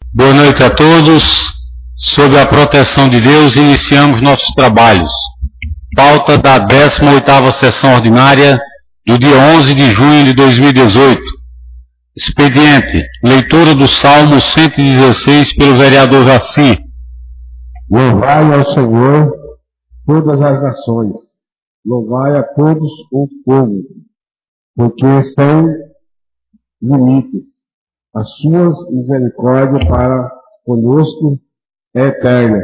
Boa noite a todos. Sob a proteção de Deus, iniciamos nossos trabalhos. Pauta da 18ª sessão ordinária do dia 11 de junho de 2018. Expediente. Leitura do Salmo 116 pelo vereador Jaci. Louvai ao Senhor todas as nações. Louvai a todos o povo, porque são limites. As suas misericórdias para conosco é eterna.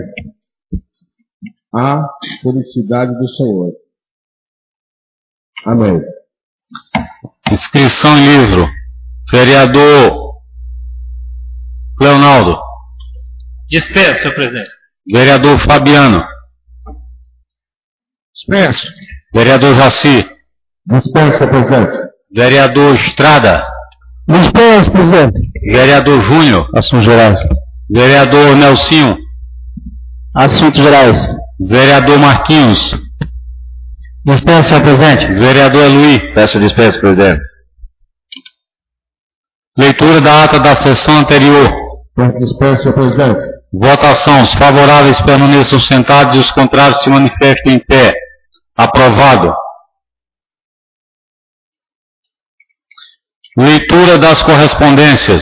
A felicidade do Senhor. Amém. Inscrição em livro. Vereador Leonardo. Dispenso, senhor presidente. Vereador Fabiano. Dispenso. Vereador Jaci. Dispenso, senhor presidente. Vereador Estrada. Dispenso, presidente. Vereador Júnior. Assuntos gerais. Vereador Nelsinho. Assuntos gerais. Vereador Marquinhos. Dispenso, senhor presidente. Vereador Eluí. Peço dispensa, presidente. Leitura da ata da sessão anterior. Peço dispensa, senhor presidente. Votação. Os favoráveis permaneçam sentados e os contrários se manifestem em pé. Aprovado. Leitura das correspondências.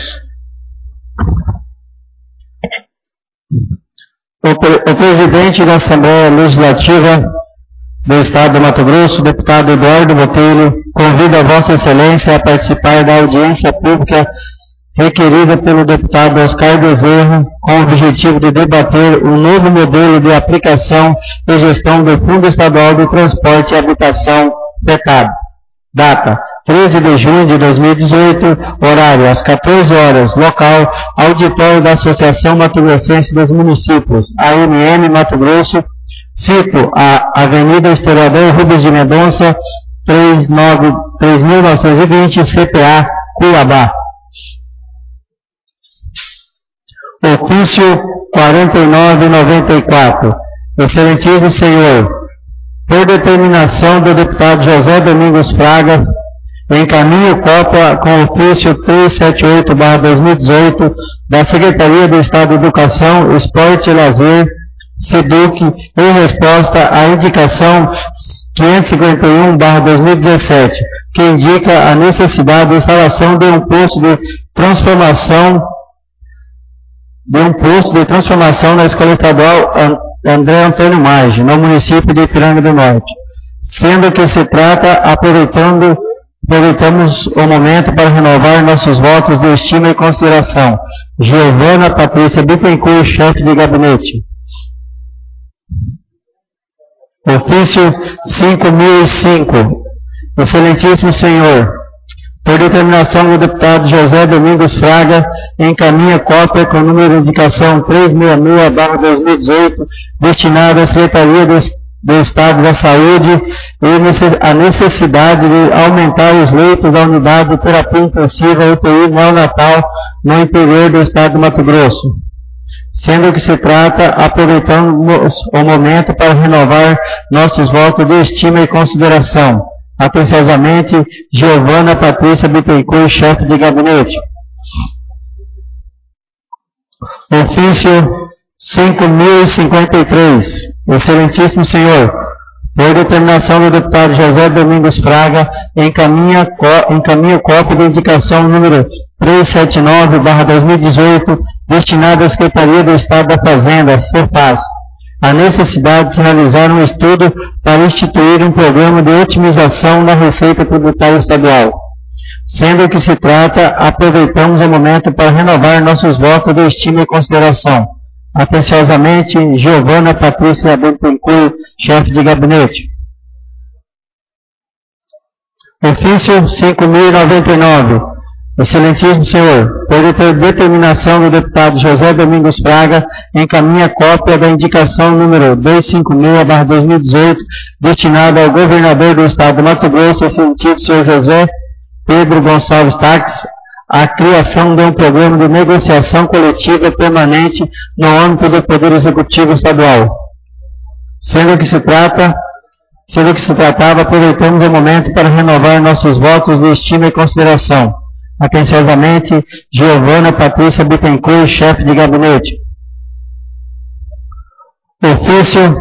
O presidente da Assembleia Legislativa do Estado do Mato Grosso, deputado Eduardo Botelho, convida a Vossa Excelência a participar da audiência pública requerida pelo deputado Oscar Bezerra, com o objetivo de debater o novo modelo de aplicação e gestão do Fundo Estadual de Transporte e Habitação, FETAB. Data: 13 de junho de 2018, horário às 14 horas, local, auditório da Associação Mato Grossense dos Municípios, AMM Mato Grosso, cito a Avenida Historiador Rubens de Mendonça, 3920, CPA, Cuiabá. Ofício 4994. Excelentíssimo Senhor, por determinação do deputado José Domingos Fraga, encaminho cópia com ofício 378/2018 da Secretaria do Estado de Educação, Esporte e Lazer, SEDUC, em resposta à indicação 551/2017, que indica a necessidade de instalação de um posto de transformação na Escola Estadual André Antônio Maggi, no município de Ipiranga do Norte. Sendo que se trata, aproveitamos o momento para renovar nossos votos de estima e consideração. Giovana Patrícia Bittencourt, chefe de gabinete. Ofício 5005. Excelentíssimo Senhor, por determinação do deputado José Domingos Fraga, encaminha cópia com número de indicação 366/2018, destinada à Secretaria do Estado da Saúde, e a necessidade de aumentar os leitos da unidade de terapia intensiva UTI neonatal no interior do Estado do Mato Grosso. Sendo que se trata, aproveitamos o momento para renovar nossos votos de estima e consideração. Atenciosamente, Giovana Patrícia Bittencourt, chefe de gabinete. Ofício 5053. Excelentíssimo Senhor, por determinação do deputado José Domingos Fraga, encaminho cópia de indicação número 379/2018, destinada à Secretaria do Estado da Fazenda, CEFAS, a necessidade de realizar um estudo para instituir um programa de otimização da receita tributária estadual. Sendo que se trata, aproveitamos o momento para renovar nossos votos de estima e consideração. Atenciosamente, Giovana Patrícia Bittencourt, chefe de gabinete. Ofício 5099. Excelentíssimo Senhor, por determinação do deputado José Domingos Fraga, encaminha cópia da indicação número 256/2018, destinada ao governador do Estado do Mato Grosso, excelentíssimo Senhor José Pedro Gonçalves Taques, a criação de um programa de negociação coletiva permanente no âmbito do Poder Executivo Estadual. Sendo que se tratava, aproveitamos o momento para renovar nossos votos de estima e consideração. Atenciosamente, Giovana Patrícia Bittencourt, chefe de gabinete. Ofício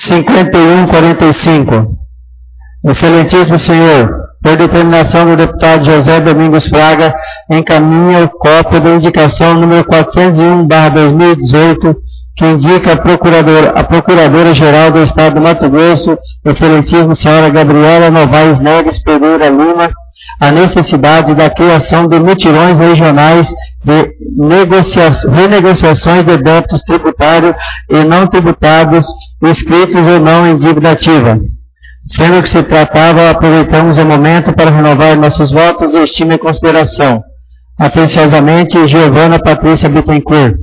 5145. Excelentíssimo Senhor, por determinação do deputado José Domingos Fraga, encaminha cópia da indicação número 401/2018, que indica a Procuradora-Geral do Estado do Mato Grosso, excelentíssima senhora Gabriela Novaes Neves Pereira Lima, a necessidade da criação de mutirões regionais de renegociações de débitos tributários e não tributados, inscritos ou não em dívida ativa. Sendo que se tratava, aproveitamos o momento para renovar nossos votos de estima e consideração. Atenciosamente, Giovana Patrícia Bittencourt.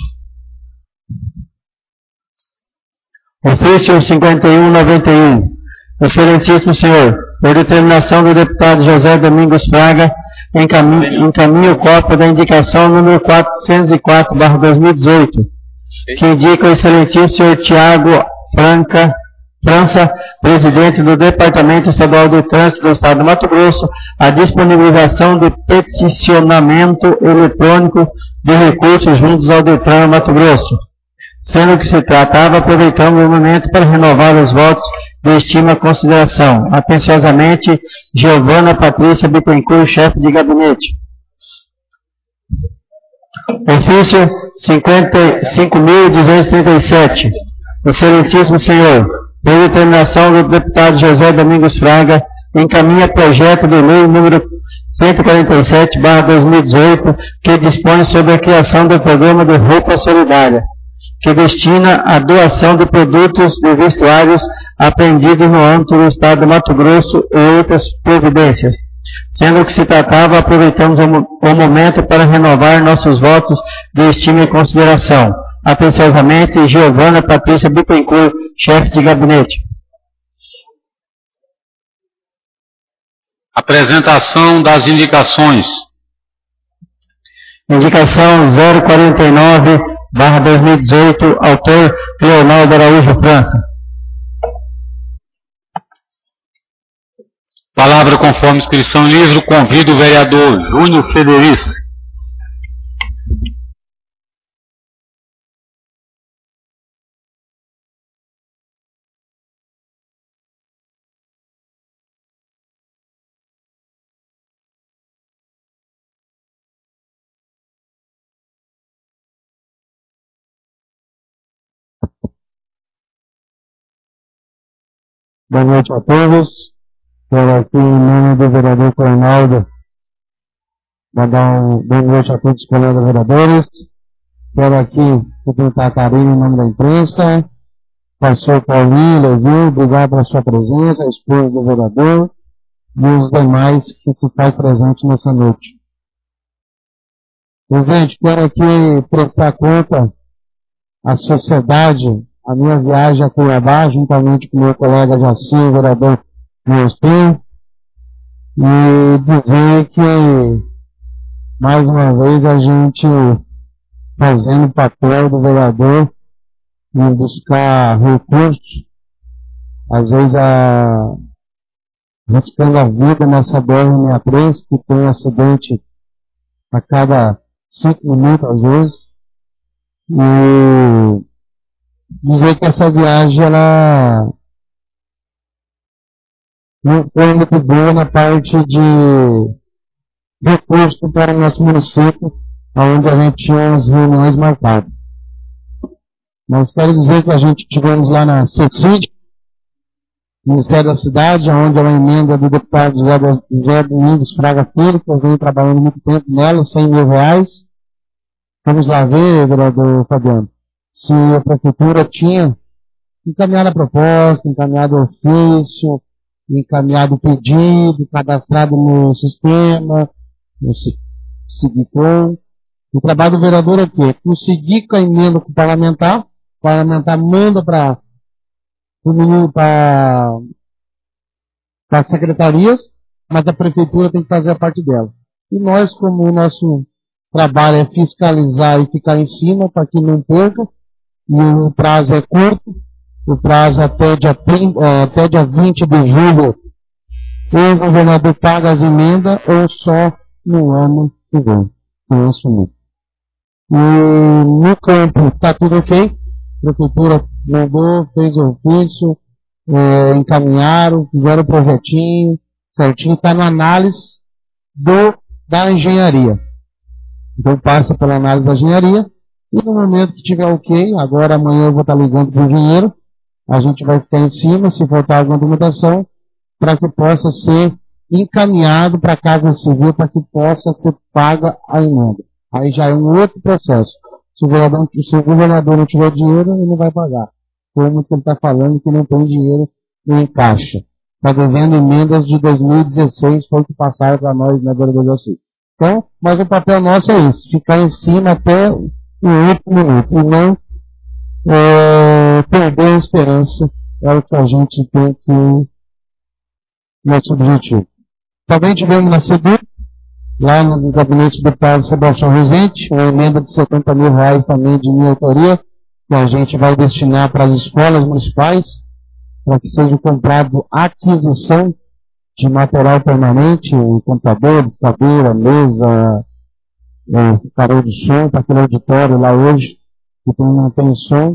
Ofício 5191. Excelentíssimo Senhor, por determinação do deputado José Domingos Fraga, encaminho cópia da indicação número 404/2018, que indica o excelentíssimo Senhor Tiago França, presidente do Departamento Estadual do Trânsito do Estado do Mato Grosso, a disponibilização de peticionamento eletrônico de recursos juntos ao Detran Mato Grosso. Sendo que se tratava, aproveitamos o momento para renovar os votos de estima e consideração. Atenciosamente, Giovana Patrícia Bittencourt, chefe de gabinete. Ofício 55.237. Excelentíssimo Senhor, por determinação do deputado José Domingos Fraga, encaminha projeto de lei número 147/2018, que dispõe sobre a criação do programa de roupa solidária, que destina a doação de produtos e vestuários apreendidos no âmbito do Estado do Mato Grosso e outras providências. Sendo que se tratava, aproveitamos o momento para renovar nossos votos de estima e consideração. Atenciosamente, Giovana Patrícia Bittencourt, chefe de gabinete. Apresentação das indicações. Indicação 049/2018, autor Leonardo Araújo França. Palavra conforme inscrição em livro, convido o vereador Júnior Federici. Boa noite a todos. Estou aqui em nome do vereador Coronaldo. Vou dar boa noite a todos os colegas vereadores. Quero aqui cumprimentar a Karine em nome da imprensa. Pastor Paulinho, Levi, obrigado pela sua presença, a esposa do vereador e os demais que se faz presente nessa noite. Presidente, quero aqui prestar conta à sociedade, a minha viagem a Cuiabá, juntamente com meu colega Jaci, vereador Milton, e dizer que, mais uma vez, a gente fazendo o papel do vereador em buscar recursos, às vezes arriscando a vida nessa BR-63, que tem acidente a cada 5 minutos, às vezes, e dizer que essa viagem, ela não foi muito boa na parte de recurso para o nosso município, onde a gente tinha as reuniões marcadas. Mas quero dizer que a gente tivemos lá na CECID, Ministério da Cidade, onde é uma emenda do deputado José Domingos Fraga Filho, que eu venho trabalhando muito tempo nela, R$100 mil. Vamos lá ver, vereador Fabiano, se a prefeitura tinha encaminhado a proposta, encaminhado o ofício, encaminhado o pedido, cadastrado no sistema, no Sigicom. O trabalho do vereador é o quê? Conseguir com a emenda com o parlamentar manda para as secretarias, mas a prefeitura tem que fazer a parte dela. E nós, como o nosso trabalho é fiscalizar e ficar em cima para que não perca, e o prazo é curto, o prazo até dia 20 de julho, ou o governador paga as emendas, ou só no ano que vem, que eu assumi. E no campo está tudo ok, a prefeitura mandou, fez o ofício, encaminharam, fizeram o projetinho, certinho, está na análise da engenharia. Então passa pela análise da engenharia, e no momento que tiver ok, agora amanhã eu vou estar ligando para o engenheiro, a gente vai ficar em cima, se faltar alguma documentação, para que possa ser encaminhado para a Casa Civil, para que possa ser paga a emenda. Aí já é um outro processo. Se o governador não tiver dinheiro, ele não vai pagar. Como que ele está falando que não tem dinheiro em caixa. Está devendo emendas de 2016, foi o que passaram para nós na vereadora assim. Então, mas o papel nosso é esse, ficar em cima até o último minuto, e não perder a esperança, é o que a gente tem que nosso objetivo. Também tivemos na SEDU, lá no gabinete do deputado Sebastião Rezende, uma emenda de R$70 mil também de minha autoria, que a gente vai destinar para as escolas municipais, para que seja comprado aquisição de material permanente, computadores, cadeira, mesa, parede de som, para aquele auditório lá hoje, que não tem som.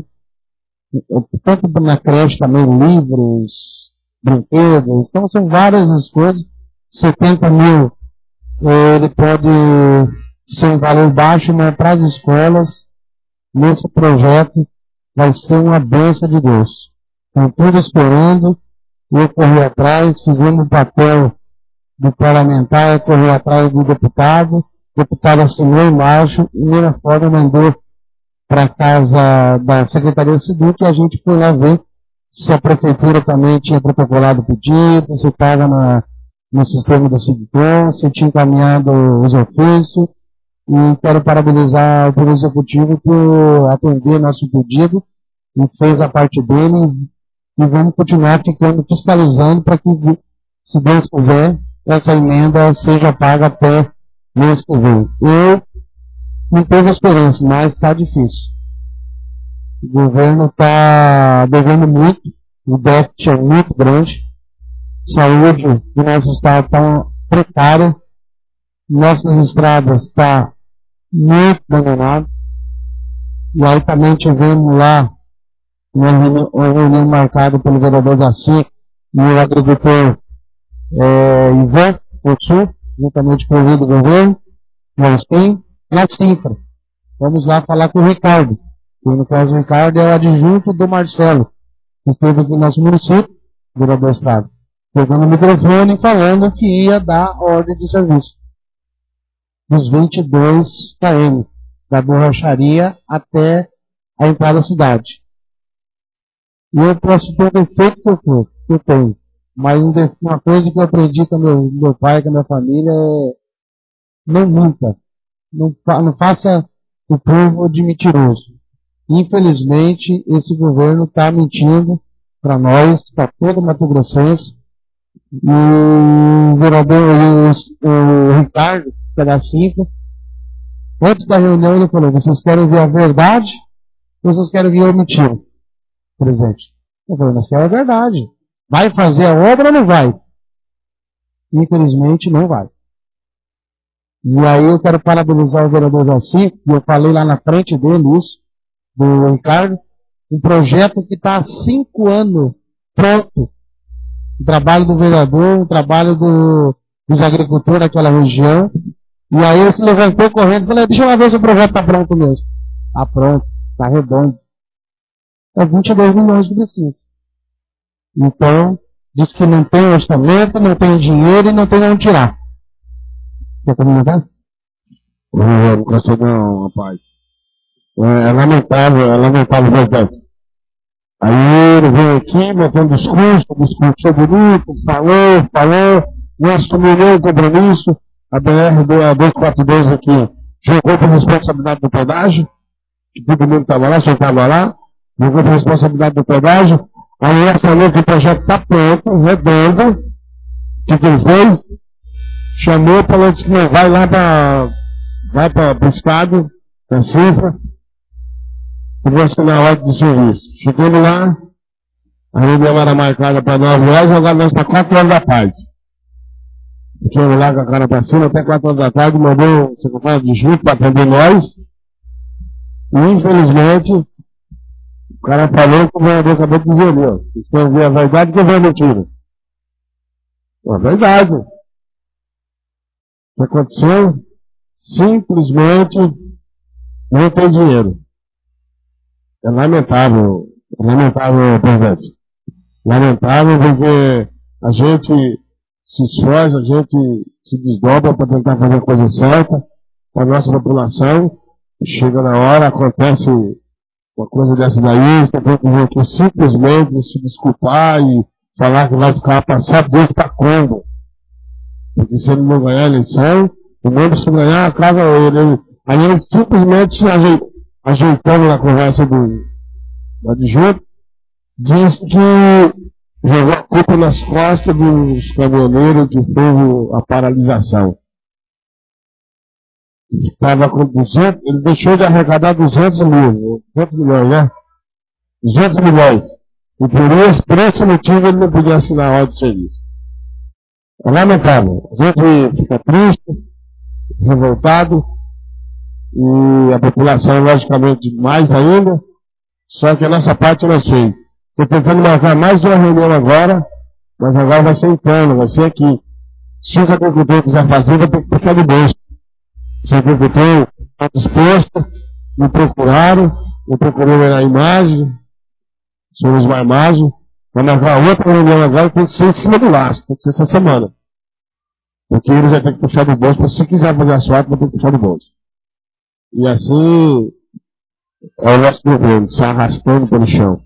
Tanto na creche também, livros, brinquedos, então são várias coisas. 70 mil, ele pode ser um valor baixo, mas para as escolas, nesse projeto, vai ser uma bênção de Deus. Estão todos esperando, eu corri atrás, fizemos o papel do parlamentar, eu corri atrás do deputado, o deputado assinou embaixo, e na forma mandou para a casa da Secretaria de SEDU, que a gente foi lá ver se a prefeitura também tinha protocolado o pedido, se estava no sistema do SIGCOM, se tinha encaminhado os ofícios, e quero parabenizar o Poder Executivo por atender nosso pedido, e fez a parte dele, e vamos continuar ficando fiscalizando para que, se Deus quiser, essa emenda seja paga até mês que vem. Eu não tenho esperança, mas está difícil. O governo está devendo muito, o déficit é muito grande, saúde do nosso estado está precária, nossas estradas estão muito abandonadas, e aí também tivemos lá uma reunião marcada pelo vereador Jaci e o agricultor Ivan Otsu, juntamente com o líder do governo, nós temos na Sintra. Vamos lá falar com o Ricardo, que no caso o Ricardo é o adjunto do Marcelo, que esteve aqui no nosso município, vereador Estado, pegando o microfone e falando que ia dar ordem de serviço dos 22 km, da borracharia até a entrada da cidade. E eu posso ter o defeito que eu tenho, mas uma coisa que eu aprendi com meu pai, com a minha família, é não minta. Não faça o povo de mentiroso. Infelizmente, esse governo está mentindo para nós, para todo Mato Grossense. E o vereador, o Ricardo, que é da Cinco, antes da reunião ele falou: vocês querem ver a verdade ou vocês querem ver a mentira, presidente? Eu falei: nós queremos a verdade. Vai fazer a obra ou não vai? Infelizmente, não vai. E aí eu quero parabenizar o vereador Jaci, e eu falei lá na frente dele isso, do Ricardo, um projeto que está há 5 anos pronto. O trabalho do vereador, o trabalho dos agricultores daquela região. E aí ele se levantou correndo e falou: deixa eu lá ver se o projeto está pronto mesmo. Está pronto, está redondo. É 22 milhões que precisa. Então, diz que não tem orçamento, não tem dinheiro e não tem onde tirar. Quer comentar? Não gostei não, rapaz. É lamentável, verdade. Aí ele veio aqui, metendo discurso bonito, falou, não assumiu o compromisso, a BR-242 aqui jogou por responsabilidade do pedágio, que todo mundo estava lá, só estava lá, jogou por responsabilidade do pedágio, aí ela falou que o projeto está pronto, redondo, o que ele fez? Chamou, falou que não, vai lá para o estado, da cifra, e vou assinar a ordem de serviço. Chegando lá, a reunião era marcada para 9 horas, agora nós para 4 horas da tarde. Fiquei lá com a cara pra cima até 4 horas da tarde, mandou o secretário de junto para atender nós. E infelizmente, o cara falou que o vereador acabou de dizer ali, ó. Vocês querem ver a verdade que eu a mentira. A verdade. O que aconteceu? Simplesmente não tem dinheiro. É lamentável, presidente. Lamentável porque a gente se esforça, a gente se desdobra para tentar fazer a coisa certa para a nossa população. Chega na hora, acontece uma coisa dessa daí, você tem que simplesmente se desculpar e falar que vai ficar passar Deus para quando. Porque se ele não ganhar a eleição, o mesmo se ganhar, acaba ele. Aí ele simplesmente ajeitando na conversa do adjunto, diz que jogou a culpa nas costas dos caminhoneiros que fez a paralisação. Estava com 200, ele deixou de arrecadar 200 milhões, né? 200 milhões. E por esse motivo ele não podia assinar a ordem de serviço. É lamentável. A gente fica triste, revoltado, e a população, logicamente, mais ainda, só que a nossa parte nós fez. Estou tentando marcar mais uma reunião agora, mas agora vai ser interno, vai ser aqui. Se os agricultores quiserem fazer, vai ter que puxar do bolso. Os agricultores estão dispostos, me procuraram, eu procurei ver a imagem, sobre uma imagem, vai marcar outra reunião agora, tem que ser em cima do laço, tem que ser essa semana. Porque eles vão ter que puxar do bolso, mas se quiser fazer asfalto, vai ter que puxar do bolso. E assim, é o nosso governo, se arrastando pelo chão.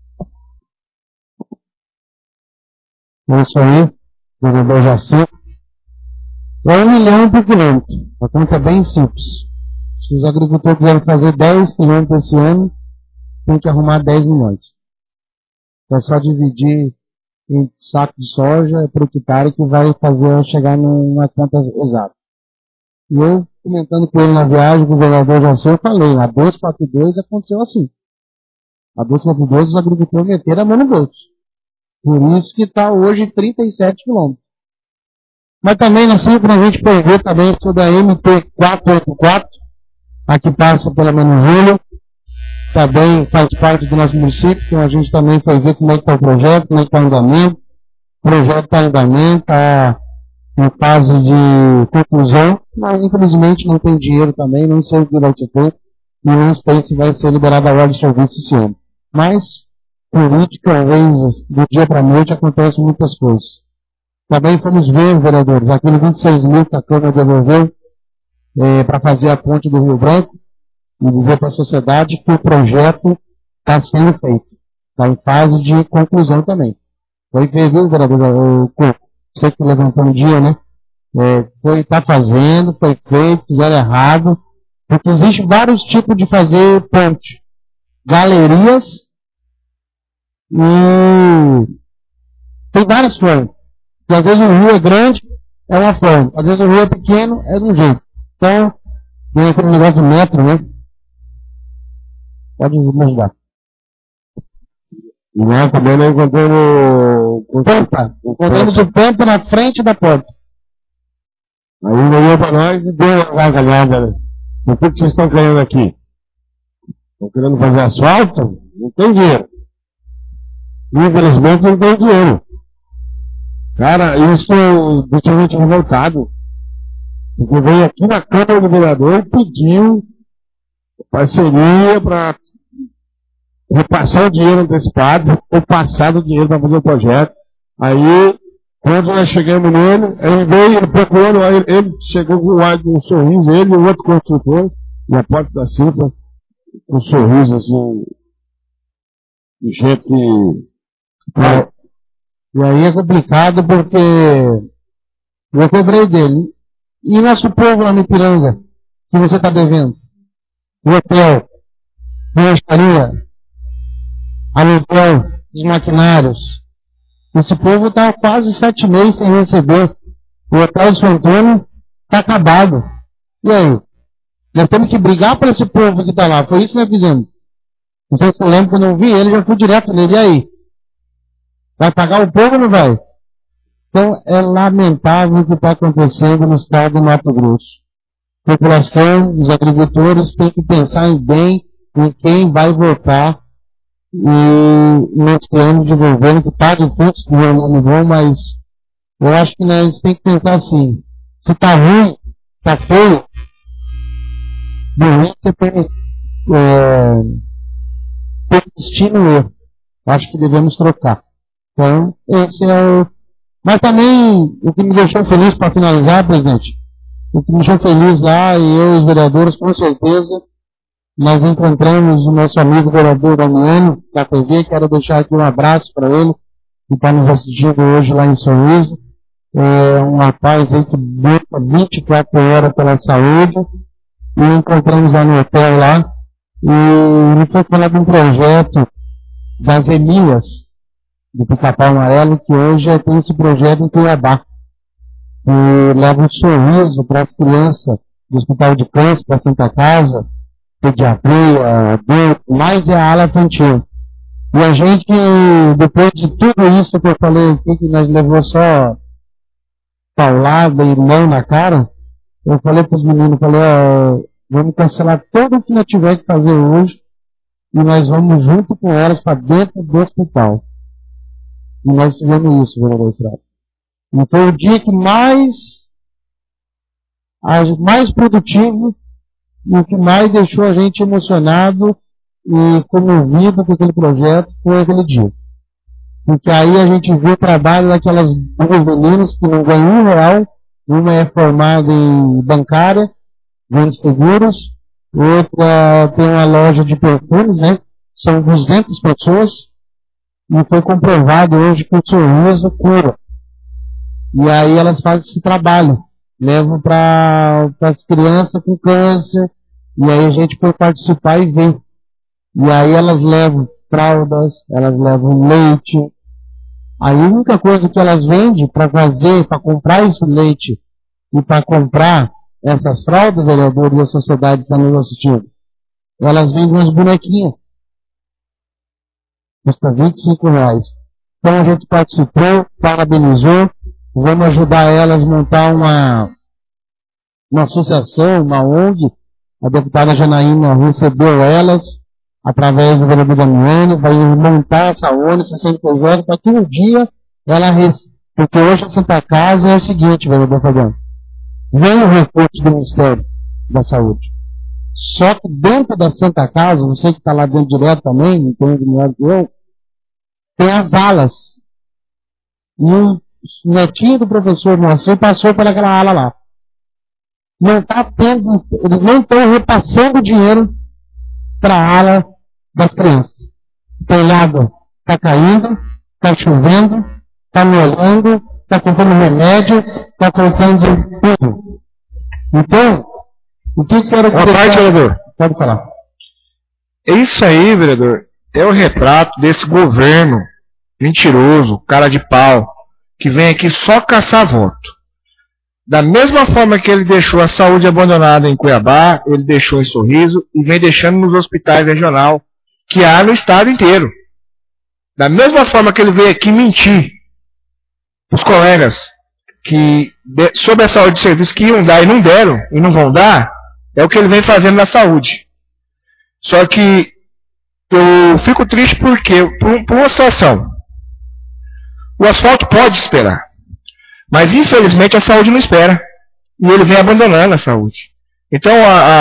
É isso aí, vereador Jaci. É 1 milhão por quilômetro. A conta é bem simples. Se os agricultores quiserem fazer 10 quilômetros esse ano, tem que arrumar 10 milhões. É só dividir em saco de soja por hectare que vai fazer chegar numa conta exata. E eu, comentando com ele na viagem, o governador Jaci, eu falei, a 242 aconteceu assim. A 242 os agricultores meteram a mão no bolso. Por isso que está hoje 37 quilômetros. Mas também nós sempre a gente pode ver também sobre a MT-484, a que passa pela Manujúlio, também faz parte do nosso município, então a gente também foi ver como é que está o projeto, como é que está o andamento. O projeto está em andamento, está em fase de conclusão, mas infelizmente não tem dinheiro também, não sei o que vai ser feito, e não sei se vai ser liberada a ordem de serviço esse ano. Mas, política, às vezes, do dia para a noite, acontecem muitas coisas. Também fomos ver, vereadores, aquele 26 mil que a Câmara devolveu para fazer a ponte do Rio Branco e dizer para a sociedade que o projeto está sendo feito. Está em fase de conclusão também. Foi ver, viu, vereador? Você que levantou um dia, né? Está fazendo, foi feito, fizeram errado. Porque existe vários tipos de fazer ponte. Galerias e tem várias formas. Porque às vezes o rio é grande, é uma forma. Às vezes o rio é pequeno, é de um jeito. Então, tem aquele negócio do metro, né? Pode me ajudar. E nós também não encontramos Pampa. Encontramos o Pampa na frente da porta. Aí ele olhou para nós e deu uma gargalhada. Né? O que vocês estão querendo aqui? Estão querendo fazer asfalto? Não tem dinheiro. Infelizmente não tem dinheiro. Cara, isso deixa a gente revoltado. Porque veio aqui na Câmara do Vereador e pediu parceria para repassar o dinheiro antecipado, ou passar o dinheiro para fazer o projeto. Aí, quando nós chegamos nele, ele veio, ele procurou, ele chegou com um sorriso, ele e o outro construtor, na porta da Cifra, com um sorriso assim, de jeito que... E aí é complicado porque eu cobrei dele. E nosso povo lá no Ipiranga, que você está devendo? O hotel, rancharia, aluguel, os maquinários. Esse povo está há quase 7 meses sem receber. O hotel de São Antônio está acabado. E aí? Nós temos que brigar para esse povo que está lá. Foi isso que nós fizemos. Não sei se você lembra, quando eu vi ele, já fui direto nele. E aí? Vai pagar o povo ou não vai? Então, é lamentável o que está acontecendo no estado do Mato Grosso. A população, os agricultores têm que pensar bem em quem vai votar nesse ano de governo, que está difícil, que é um ano bom, mas eu acho que nós temos que pensar assim, se está ruim, está feio, no ruim você tem destino erro. Acho que devemos trocar. Então, esse é o... Mas também, o que me deixou feliz, para finalizar, presidente, o que me deixou feliz lá, e eu e os vereadores, com certeza, nós encontramos o nosso amigo vereador Damiano, da TV, quero deixar aqui um abraço para ele, que está nos assistindo hoje lá em Sorriso. É um rapaz aí que luta 24 horas pela saúde, e encontramos lá no hotel lá, e ele foi falar de um projeto das Emílias, do Pica-Pau Amarelo, que hoje tem esse projeto em Cuiabá, que leva um sorriso para as crianças do Hospital de Câncer, da Santa Casa, pediatria, mais é a ala infantil. E a gente, depois de tudo isso que eu falei aqui, que nós levou só paulada e mão na cara, eu falei para os meninos, vamos cancelar tudo o que nós tiver que fazer hoje e nós vamos junto com elas para dentro do hospital. E nós fizemos isso, vereador Estrada. E foi o dia que mais produtivo e o que mais deixou a gente emocionado e comovido com aquele projeto foi aquele dia. Porque aí a gente viu o trabalho daquelas duas meninas que não ganham R$1, uma é formada em bancária, vende seguros, outra tem uma loja de perfumes, né? São 200 pessoas, e foi comprovado hoje que o sorriso cura. E aí elas fazem esse trabalho, levam para as crianças com câncer, e aí a gente foi participar e ver. E aí elas levam fraldas, elas levam leite. Aí a única coisa que elas vendem para fazer, para comprar esse leite e para comprar essas fraldas, vereador, e a sociedade que está nos assistindo, elas vendem umas bonequinhas. Custa R$25. Então a gente participou, parabenizou, vamos ajudar elas a montar uma associação, uma ONG. A deputada Janaína recebeu elas, através do vereador Damiano, vai montar essa ONG, essa CNPJ, para que um dia ela porque hoje a Santa Casa é o seguinte, vereador Fabiano, vem o recurso do Ministério da Saúde. Só que dentro da Santa Casa, você que está lá dentro direto também, não tem melhor que eu, tem as alas. E o netinho do professor Moacir passou por aquela ala lá. Não está tendo, eles não estão repassando dinheiro para a ala das crianças. O telhado está caindo, está chovendo, está molhando, está comprando remédio, está comprando tudo. Então, o que eu quero dizer? Boa tarde, vereador. Pode falar. É isso aí, vereador. É o retrato desse governo mentiroso, cara de pau, que vem aqui só caçar voto. Da mesma forma que ele deixou a saúde abandonada em Cuiabá, ele deixou em Sorriso e vem deixando nos hospitais regional que há no estado inteiro. Da mesma forma que ele veio aqui mentir os colegas que sobre a saúde de serviço que iam dar e não deram e não vão dar, é o que ele vem fazendo na saúde. Só que eu fico triste porque, por uma situação, o asfalto pode esperar. Mas, infelizmente, a saúde não espera. E ele vem abandonando a saúde. Então,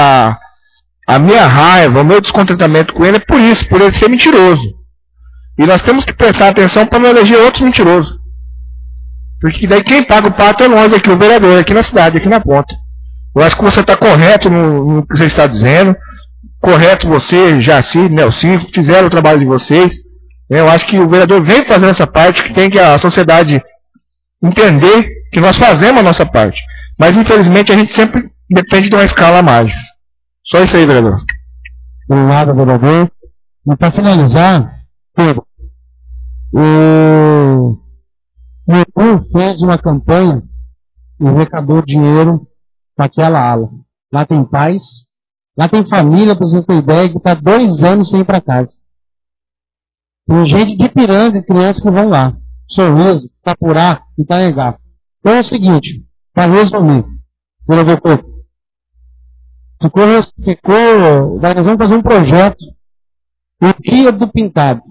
a minha raiva, o meu descontentamento com ele é por isso, por ele ser mentiroso. E nós temos que prestar atenção para não eleger outros mentirosos. Porque daí quem paga o pato é nós aqui, o vereador, aqui na cidade, aqui na ponta. Eu acho que você está correto no que você está dizendo. Correto você, Jaci, Nelson, fizeram o trabalho de vocês. Eu acho que o vereador vem fazendo essa parte, que tem que a sociedade entender que nós fazemos a nossa parte. Mas, infelizmente, a gente sempre depende de uma escala a mais. Só isso aí, vereador. Obrigado, vereador. E para finalizar, Pedro, o Edu fez uma campanha e arrecadou dinheiro para aquela ala. Lá tem pais, lá tem família, para vocês terem ideia, que está 2 anos sem ir para casa. Tem gente de Piranga, crianças que vão lá. Sorriso, Itapurá e Itaengá. Então é o seguinte, para resumir, nós vamos fazer um projeto, o Dia do Pintado,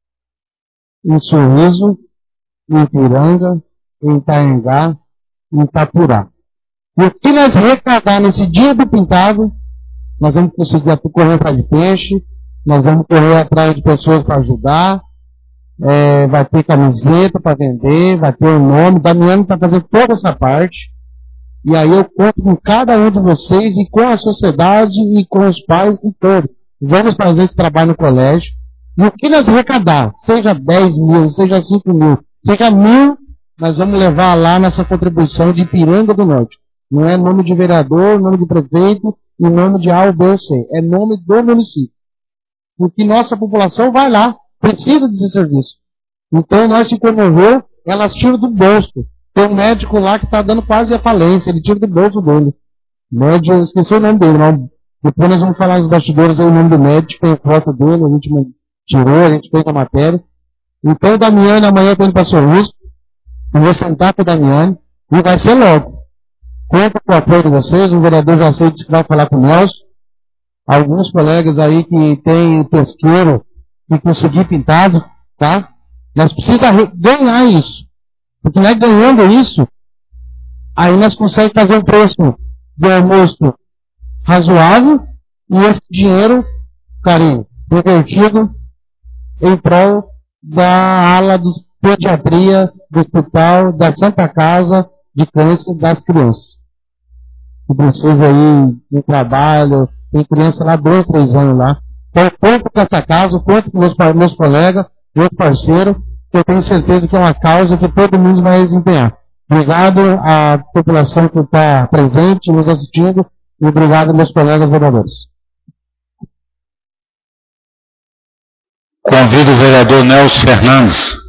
em Sorriso, em Ipiranga, em Itaengá, em Itapurá. E o que nós arrecadar nesse Dia do Pintado, nós vamos conseguir correr atrás de peixe, nós vamos correr atrás de pessoas para ajudar, vai ter camiseta para vender, vai ter o nome, Damiano está fazendo toda essa parte, e aí eu conto com cada um de vocês e com a sociedade e com os pais e todos. Vamos fazer esse trabalho no colégio, e o que nós arrecadar, seja 10 mil, seja 5 mil, seja 1.000, nós vamos levar lá nessa contribuição de Ipiranga do Norte. Não é nome de vereador, nome de prefeito e nome de A ou B ou C. É nome do município. Porque nossa população vai lá, precisa desse serviço. Então nós se comoveu, elas tiram do bolso. Tem um médico lá que está dando quase a falência, ele tira do bolso dele. Médico, eu esqueci o nome dele, não. Depois nós vamos falar nos bastidores aí o nome do médico, tem foto dele, a gente tirou, a gente fez a matéria. Então o Damiano amanhã está indo para Sorriso, eu vou sentar com o Damiano e vai ser logo. Conta com o apoio de vocês, o vereador já sei que vai falar com o Nelson. Alguns colegas aí que tem pesqueiro e conseguir pintado, tá? Nós precisamos ganhar isso. Porque nós ganhando isso, aí nós conseguimos fazer um preço de almoço razoável e esse dinheiro, carinho, revertido em prol da ala de pediatria do hospital da Santa Casa de Câncer das Crianças. Que precisa aí de trabalho, tem criança lá 2, 3 anos lá. Então, conto com essa casa, conto com meus colegas, meus parceiros, que eu tenho certeza que é uma causa que todo mundo vai desempenhar. Obrigado à população que está presente, nos assistindo, e obrigado meus colegas vereadores. Convido o vereador Nelson Fernandes.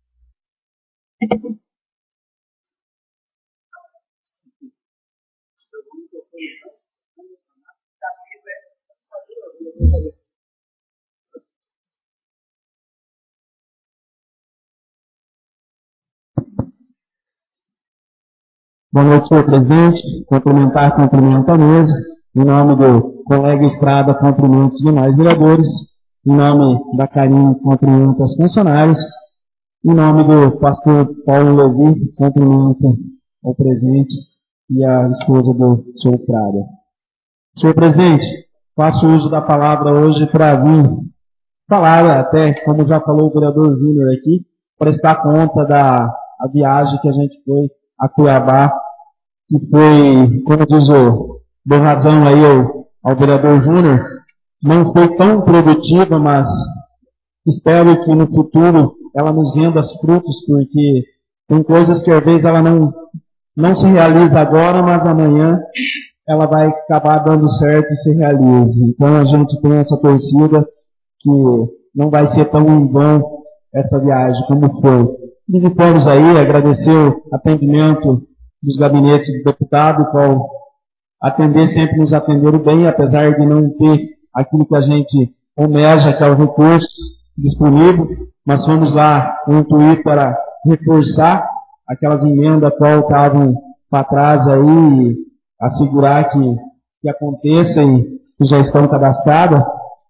Boa noite, senhor presidente. Cumprimento a mesa. Em nome do colega Estrada, cumprimentos demais vereadores. Em nome da Karine, cumprimento aos funcionários. Em nome do pastor Paulo Levi, cumprimento ao presidente e à esposa do senhor Estrada. Senhor presidente, faço uso da palavra hoje para vir falar, até como já falou o vereador Júnior aqui, prestar conta da viagem que a gente foi a Cuiabá, que foi, como diz dou razão aí ao vereador Júnior, não foi tão produtiva, mas espero que no futuro ela nos renda frutos, porque tem coisas que às vezes ela não se realiza agora, mas amanhã ela vai acabar dando certo e se realiza. Então a gente tem essa torcida que não vai ser tão em vão essa viagem como foi. E vamos aí agradecer o atendimento dos gabinetes de deputado, qual sempre nos atenderam bem, apesar de não ter aquilo que a gente almeja, que é o recurso disponível, mas fomos lá com o intuito para reforçar aquelas emendas qual estavam para trás aí, assegurar que aconteça e que já estão cadastradas.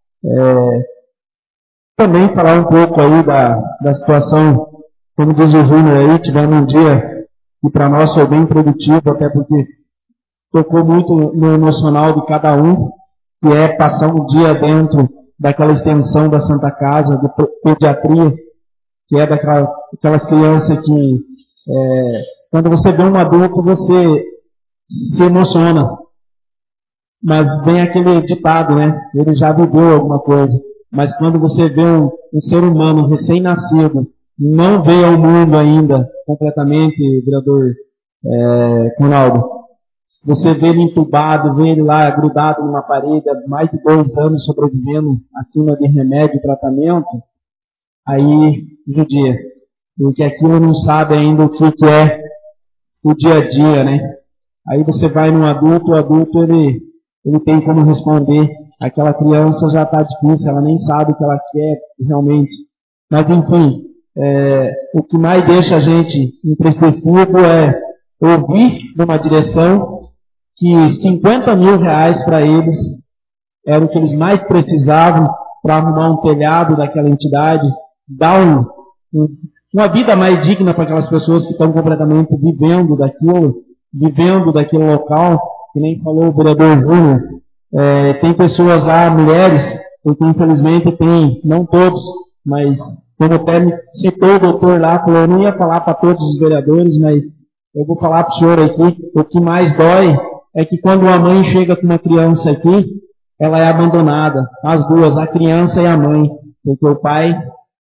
Também falar um pouco aí da situação, como diz o Júnior aí, tivemos um dia que para nós foi bem produtivo, até porque tocou muito no emocional de cada um, que é passar um dia dentro daquela extensão da Santa Casa de pediatria, que é daquelas crianças que, quando você vê um adulto, você se emociona. Mas vem aquele ditado, né? Ele já viveu alguma coisa. Mas quando você vê um ser humano recém-nascido, não veio ao mundo ainda completamente, vereador Ronaldo. Você vê ele entubado, vê ele lá grudado numa parede há mais de 2 anos sobrevivendo acima de remédio e tratamento, aí judia. Porque aquilo não sabe ainda o que é o dia a dia, né? Aí você vai num adulto, o adulto ele tem como responder. Aquela criança já está difícil, ela nem sabe o que ela quer realmente. Mas enfim, o que mais deixa a gente entristecido é ouvir numa direção que 50 mil reais para eles era o que eles mais precisavam para arrumar um telhado daquela entidade, dar uma vida mais digna para aquelas pessoas que estão completamente vivendo daquele local, que nem falou o vereador Júnior. Tem pessoas lá, mulheres, porque infelizmente tem, não todos, mas como até me citou o doutor lá, falou, eu não ia falar para todos os vereadores, mas eu vou falar para o senhor aqui, o que mais dói é que quando uma mãe chega com uma criança aqui, ela é abandonada, as duas, a criança e a mãe, porque o pai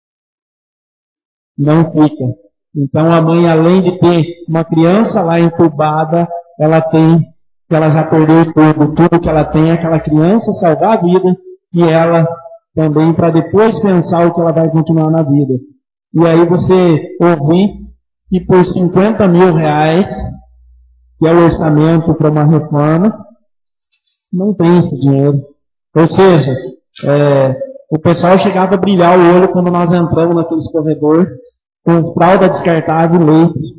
não fica. Então a mãe, além de ter uma criança lá entubada, ela já perdeu tudo que ela tem, aquela criança salvar a vida, e ela também para depois pensar o que ela vai continuar na vida. E aí você ouvir que por 50 mil reais, que é o orçamento para uma reforma, não tem esse dinheiro. Ou seja, o pessoal chegava a brilhar o olho quando nós entramos naqueles corredores com fralda descartável e leite.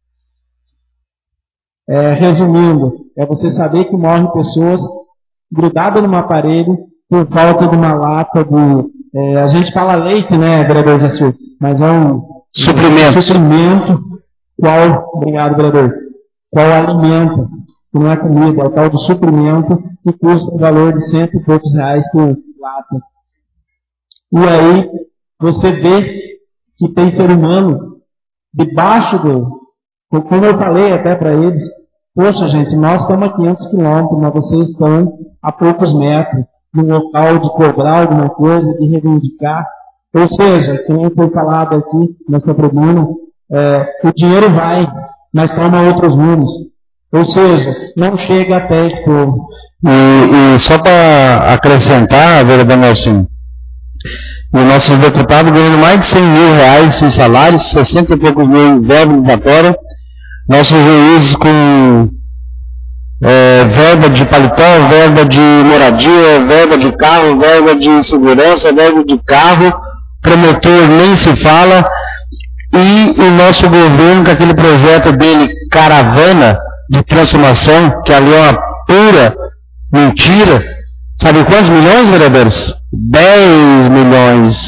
Resumindo, é você saber que morrem pessoas grudadas num aparelho por falta de uma lata de... a gente fala leite, né, vereador Jaci? Mas é um suprimento. Obrigado, vereador. Qual alimento, que não é comida, é o tal de suprimento, que custa o valor de 100 e poucos reais por lata. E aí, você vê que tem ser humano debaixo como eu falei até para eles, poxa gente, nós estamos a 500 quilômetros, mas vocês estão a poucos metros, no local de cobrar alguma coisa, de reivindicar. Ou seja, como foi falado aqui nessa tribuna, o dinheiro vai, mas toma outros rumos. Ou seja, não chega até esse povo. E só para acrescentar, vereador Nelson, os nossos deputados ganhando mais de 100 mil reais em salários, 60 e poucos mil em verba desatória, nossos juízes com verba de paletó, verba de moradia, verba de carro, verba de segurança, verba de carro, promotor nem se fala, e o nosso governo com aquele projeto dele, caravana de transformação, que ali é uma pura mentira. Sabe quantos milhões, vereadores? 10 milhões.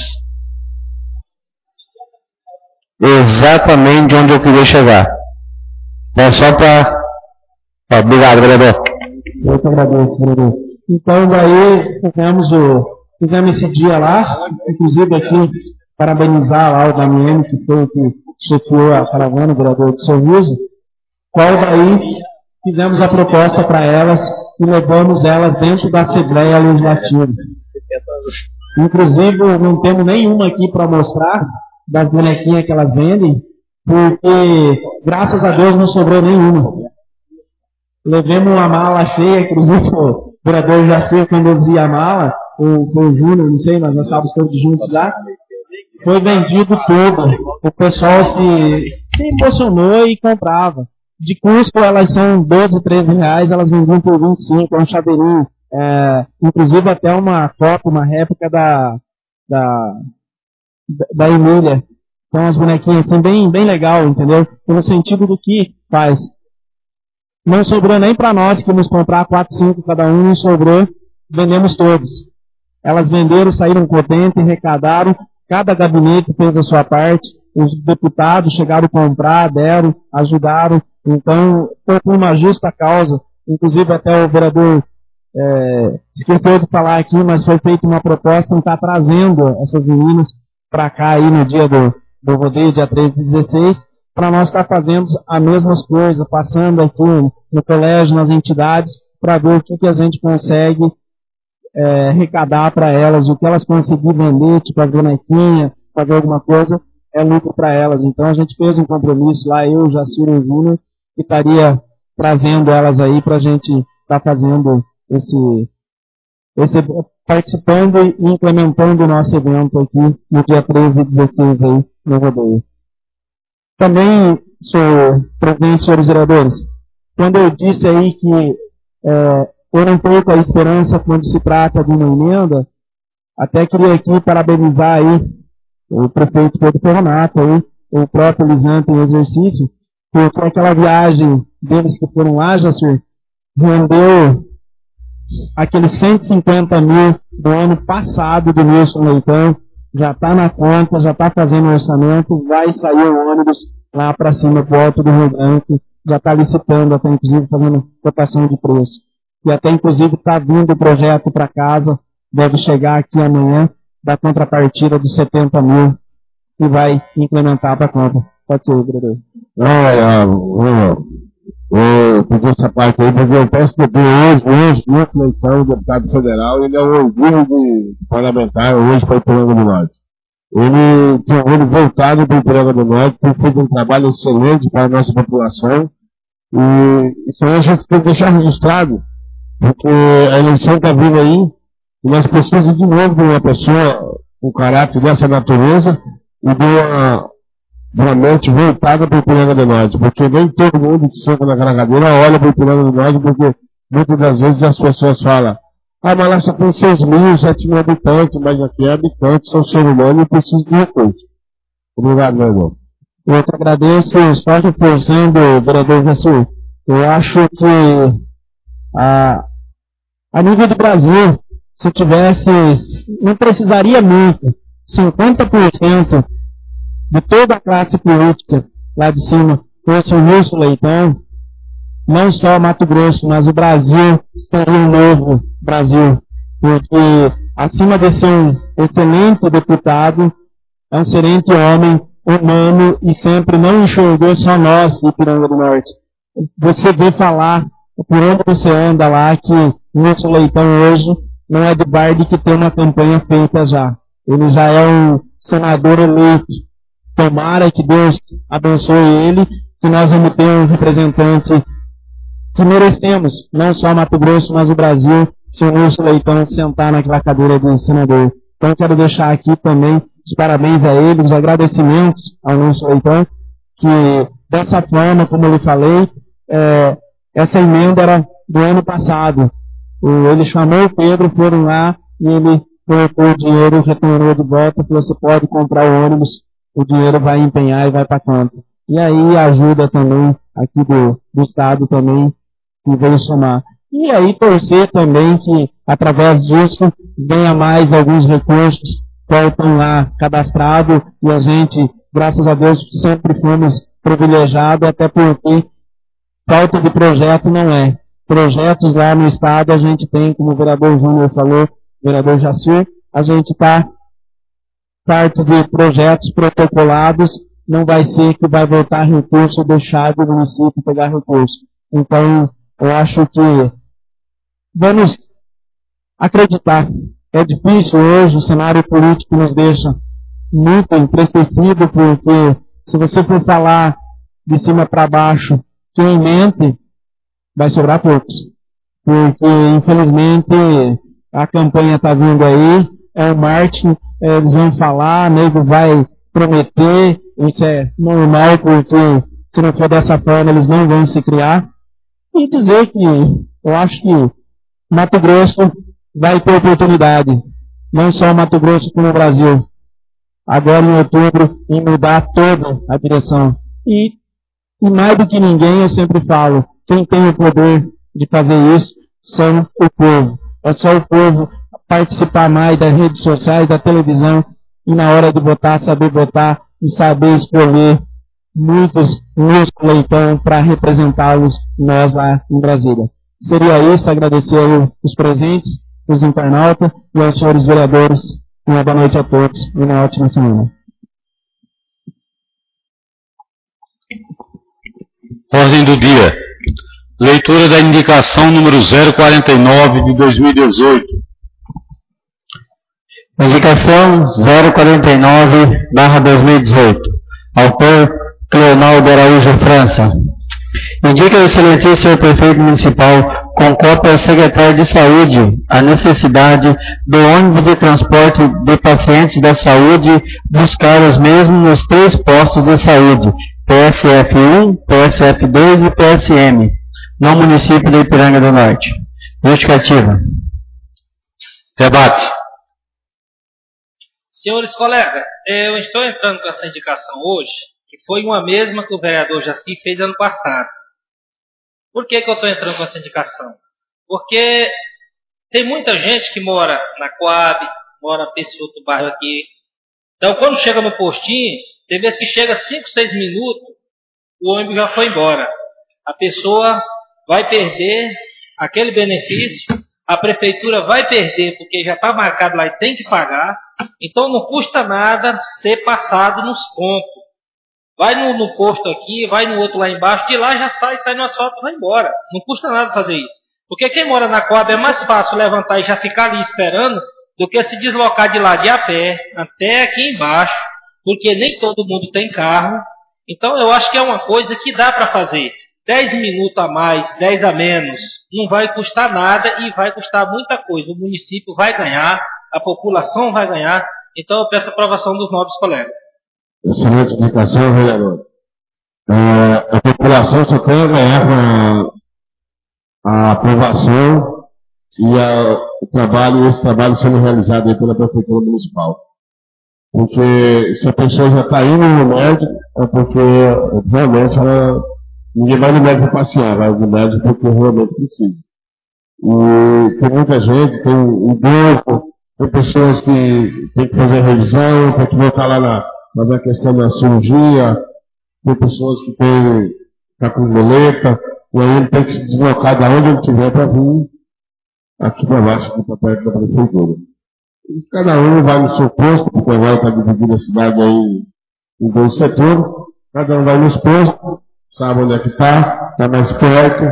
Exatamente onde eu queria chegar. É só para... Obrigado, vereador. Eu que agradeço, vereador. Então, daí, fizemos esse dia lá, inclusive aqui, parabenizar lá o Damiano, que foi o que chefiou a caravana, o vereador de Sorriso, qual daí fizemos a proposta para elas e levamos elas dentro da Assembleia Legislativa. Inclusive, não temos nenhuma aqui para mostrar das bonequinhas que elas vendem, porque, graças a Deus, não sobrou nenhuma. Levemos uma mala cheia, inclusive o vereador Jaci conduzia a mala, foi o Júnior, não sei, mas nós estávamos todos juntos lá. Foi vendido tudo. O pessoal se emocionou e comprava. De custo, elas são 12, 13 reais, elas vendiam por 25, é um chaveirinho. Inclusive até uma foto, uma réplica da Emília. Então as bonequinhas são bem legal, entendeu? No sentido do que faz. Não sobrou nem para nós que íamos comprar 4, 5 cada um, não sobrou, vendemos todos. Elas venderam, saíram contentes, arrecadaram, cada gabinete fez a sua parte, os deputados chegaram a comprar, deram, ajudaram, então foi por uma justa causa, inclusive até o vereador esqueceu de falar aqui, mas foi feita uma proposta em estar trazendo essas meninas para cá aí no dia do rodeio, dia 13 e 16, para nós estar fazendo as mesmas coisas, passando aqui no colégio, nas entidades, para ver o que a gente consegue arrecadar para elas, o que elas conseguirem vender, tipo a bonequinha, fazer alguma coisa, é lucro para elas. Então a gente fez um compromisso lá, eu, Jacir e o Júnior, que estaria trazendo elas aí para a gente estar fazendo participando e implementando o nosso evento aqui no dia 13 e 16 aí no rodeio. Também, senhor presidente, senhores vereadores, quando eu disse aí que eu não perco a esperança quando se trata de uma emenda, até queria aqui parabenizar aí o prefeito Pedro Ferronato, o próprio Lisandro em exercício, porque aquela viagem deles que foram lá, Jacir, rendeu aqueles 150 mil do ano passado do Nilson Leitão, já está na conta, já está fazendo o orçamento, vai sair o ônibus lá para cima, pro Alto do Rio Branco, já está licitando, até inclusive fazendo cotação de preço. E até inclusive está vindo o projeto para casa, deve chegar aqui amanhã, da contrapartida dos 70 mil, e vai implementar para a conta. Pode ser, vereador. Eu pedi essa parte aí, porque eu peço que hoje, Nilson Leitão, deputado federal, ele é um orgulho de parlamentar hoje para o Ipiranga do Norte. Ele tem um olho voltado para o Ipiranga do Norte, tem feito um trabalho excelente para a nossa população, e isso aí a gente tem que deixar registrado, porque a eleição está vindo aí, e nós precisamos de novo de uma pessoa com caráter dessa natureza e de uma mente voltada para o Ipiranga do Norte, porque nem todo mundo que senta naquela cadeira olha para o Ipiranga do Norte, porque muitas das vezes as pessoas falam, mas lá só tem 6 mil, 7 mil habitantes, mas aqui é habitantes, são seres humanos e precisam de recursos. Obrigado, meu irmão. Eu te agradeço, só reforçando, vereador Jacir, eu acho que a nível do Brasil, se tivesse, não precisaria muito, 50% de toda a classe política lá de cima fosse o Nilson Leitão, não só Mato Grosso, mas o Brasil seria um novo Brasil, porque acima de ser um excelente deputado, é um excelente homem, humano, e sempre não enxergou só nós, Ipiranga do Norte. Você vê falar, por onde você anda lá, que Nilson Leitão hoje não é de Barde que tem uma campanha feita já. Ele já é um senador eleito. Tomara que Deus abençoe ele, que nós vamos ter um representante que merecemos, não só Mato Grosso, mas o Brasil, se o Nilson Leitão sentar naquela cadeira de senador. Então quero deixar aqui também os parabéns a ele, os agradecimentos ao Nilson Leitão, que dessa forma, como eu lhe falei, essa emenda era do ano passado. Ele chamou o Pedro, foram lá e ele colocou o dinheiro, retornou de volta, que você pode comprar o ônibus, o dinheiro vai empenhar e vai para a conta. E aí ajuda também aqui do Estado também, que veio somar. E aí torcer também que, através disso, venha mais alguns recursos que estão lá cadastrados, e a gente, graças a Deus, sempre fomos privilegiados, até porque falta de projeto não é. Projetos lá no Estado a gente tem, como o vereador Júnior falou, o vereador Jacir, a gente está parte de projetos protocolados, não vai ser que vai voltar recurso, deixar do município pegar recurso. Então, eu acho que vamos acreditar. É difícil hoje, o cenário político nos deixa muito entristecido, porque se você for falar de cima para baixo, quem mente, vai sobrar poucos. Porque, infelizmente, a campanha está vindo aí, é o marketing, eles vão falar, nego vai prometer, isso é normal, porque se não for dessa forma, eles não vão se criar. E dizer que eu acho que Mato Grosso vai ter oportunidade, não só Mato Grosso como o Brasil, agora em outubro, em mudar toda a direção. E mais do que ninguém, eu sempre falo, quem tem o poder de fazer isso são o povo. É só o povo participar mais das redes sociais, da televisão, e na hora de votar, saber votar e saber escolher muitos Leitão para representá-los nós lá em Brasília. Seria isso, agradecer os presentes, os internautas e aos senhores vereadores. Uma boa noite a todos e uma ótima semana. Ordem do dia. Leitura da indicação número 049 de 2018. Indicação 049/2018. Autor Cleonaldo Araújo França. Indica o excelentíssimo senhor prefeito municipal, com cópia ao secretário de saúde, a necessidade do ônibus de transporte de pacientes da saúde buscar os mesmos nos 3 postos de saúde, PSF1, PSF2 e PSM, no município de Ipiranga do Norte. Justificativa. Debate. Senhores colegas, eu estou entrando com essa indicação hoje, que foi uma mesma que o vereador Jaci fez ano passado. Por que eu estou entrando com essa indicação? Porque tem muita gente que mora na Coab, mora nesse outro bairro aqui. Então, quando chega no postinho, tem vezes que chega 5, 6 minutos, o ônibus já foi embora. A pessoa vai perder aquele benefício, a prefeitura vai perder, porque já está marcado lá e tem que pagar. Então, não custa nada ser passado nos pontos. Vai no posto aqui, vai no outro lá embaixo, de lá já sai no asfalto e vai embora. Não custa nada fazer isso. Porque quem mora na Coab é mais fácil levantar e já ficar ali esperando do que se deslocar de lá de a pé até aqui embaixo, porque nem todo mundo tem carro. Então eu acho que é uma coisa que dá para fazer. 10 minutos a mais, 10 a menos, não vai custar nada e vai custar muita coisa. O município vai ganhar, a população vai ganhar. Então eu peço a aprovação dos nobres colegas. Excelente indicação, vereador. A população só tem a ganhar com a aprovação e esse trabalho sendo realizado aí pela Prefeitura Municipal. Porque se a pessoa já está indo no médico, é porque realmente ninguém vai no médico para passear, vai no médico porque realmente precisa. E tem muita gente, tem um grupo, tem pessoas que têm que fazer revisão, tem que voltar lá na questão da cirurgia, tem pessoas que estão com boleta, e aí ele tem que se deslocar de onde ele estiver para vir aqui para baixo, aqui para perto da prefeitura. E cada um vai no seu posto, porque agora está dividida a cidade aí em 2 setores, cada um vai nos postos, sabe onde é que está mais perto,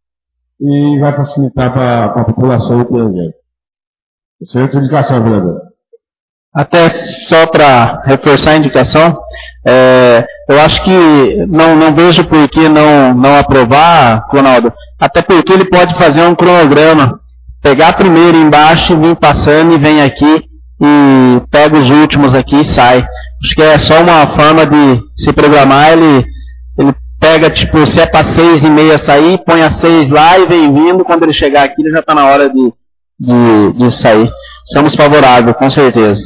e vai facilitar para a população que tem. Excelente indicação, vereador. Até só para reforçar a indicação, eu acho que não vejo por que não aprovar, Ronaldo, até porque ele pode fazer um cronograma, pegar primeiro embaixo, vir passando e vem aqui e pega os últimos aqui e sai. Acho que é só uma forma de se programar, ele pega, tipo, se é para 6h30 sair, põe as 6 lá e vem vindo, quando ele chegar aqui ele já está na hora de sair. Somos favoráveis, com certeza.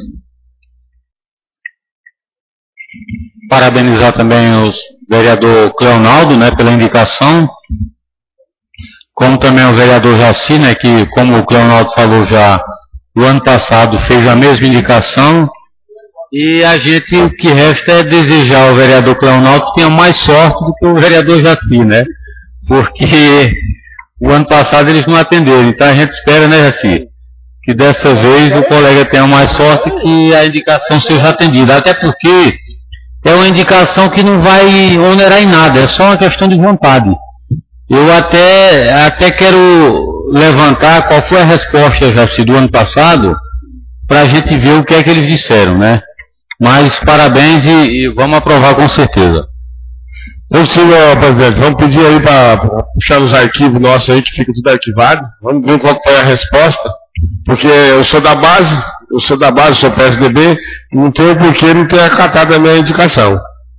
Parabenizar também o vereador Cleonaldo, né, pela indicação, como também o vereador Jaci, né, que, como o Cleonaldo falou já, o ano passado fez a mesma indicação, e a gente, o que resta é desejar ao vereador Cleonaldo que tenha mais sorte do que o vereador Jaci, né, porque o ano passado eles não atenderam, então a gente espera, né, Jaci, que dessa vez o colega tenha mais sorte que a indicação seja atendida, até porque é uma indicação que não vai onerar em nada, é só uma questão de vontade. Eu até quero levantar qual foi a resposta, Jaci, do ano passado, para a gente ver o que é que eles disseram, né? Mas parabéns e vamos aprovar com certeza. Eu sim, presidente, vamos pedir aí para puxar nos arquivos nossos aí, que fica tudo arquivado. Vamos ver qual foi a resposta, porque eu sou da base, sou PSDB, não tenho por que não ter acatado a minha indicação.